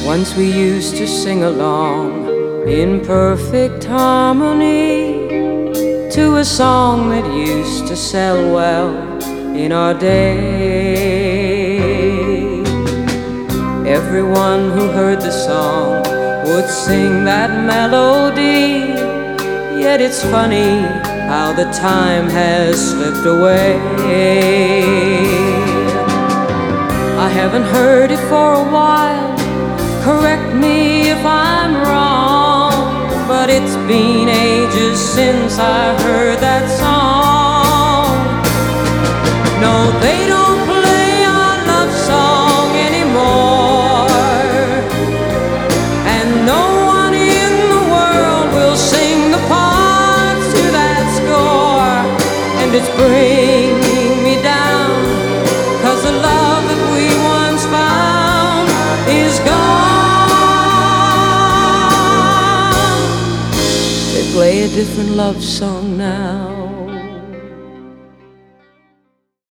Once we used to sing along in perfect harmony to a song that used to sell well in our day. Everyone who heard the song would sing that melody, yet it's funny how the time has slipped away. I haven't heard it for a while, correct me if I'm wrong, but it's been ages since I heard that song. No, they don't play our love song anymore, and no one in the world will sing the parts to that score. And it's bringing me down, 'cause the love that we once found is gone. They play a different love song now.